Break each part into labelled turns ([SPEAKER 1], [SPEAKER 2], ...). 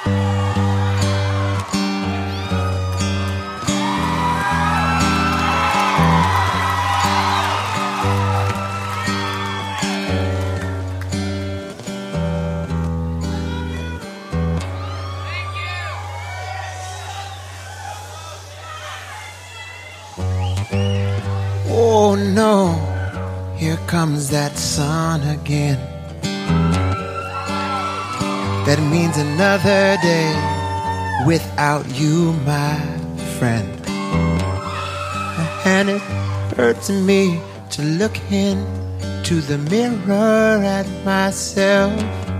[SPEAKER 1] Oh no, here comes that sun again. That means another day without you, my friend. And it hurts me to look into the mirror at myself.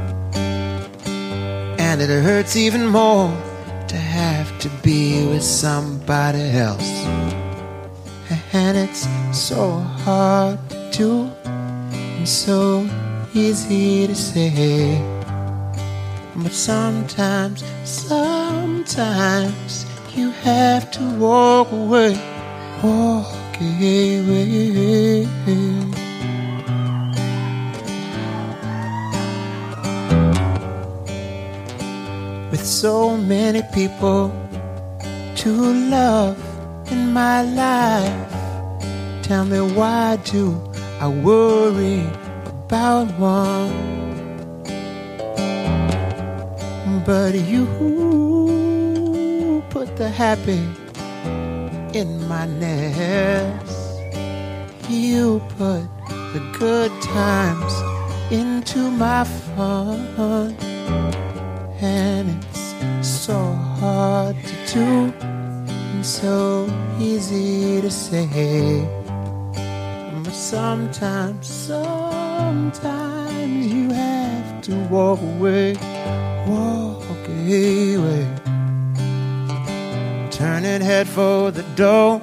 [SPEAKER 1] And it hurts even more to have to be with somebody else. And it's so hard to do and so easy to say. But sometimes you have to walk away, walk away. With so many people to love in my life, tell me, why do I worry about one? But you put the happy in my nest. You put the good times into my fun. And it's so hard to do and so easy to say. But sometimes you have to walk away, walk away. Turning head for the door.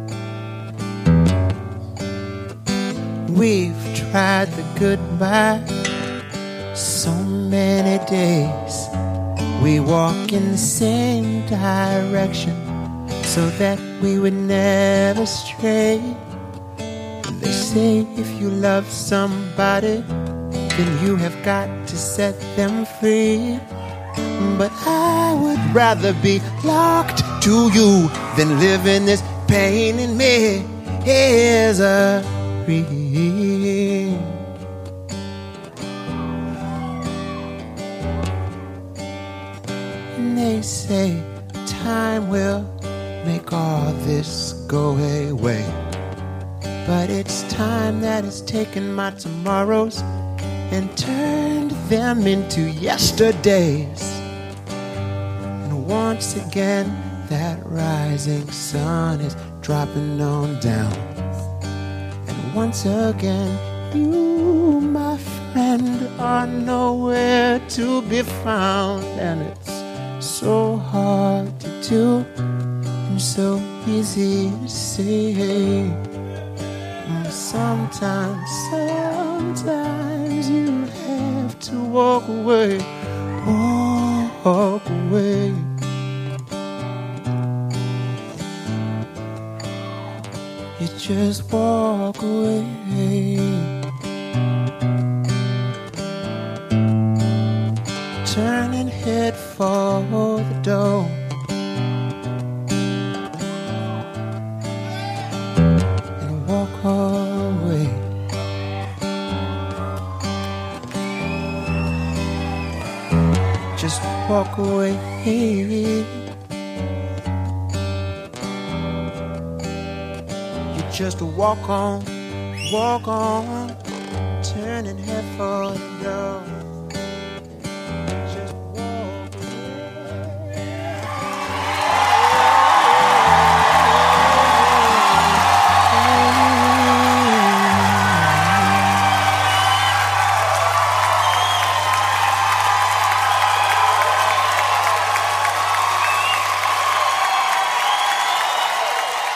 [SPEAKER 1] We've tried the goodbye so many days. We walk in the same direction so that we would never stray. They say if you love somebody, then you have got to set them free. But I would rather be locked to you than live in this pain in me. Is a and they say time will make all this go away. But it's time that has taken my tomorrows and turned them into yesterdays. And once again, that rising sun is dropping on down. And once again, you, my friend, are nowhere to be found. And it's so hard to do and so easy to say. Sometimes you have to walk away, walk away. You just walk away. Turning head for the door. And walk away. Just walk away. You just walk on, turning head for the door.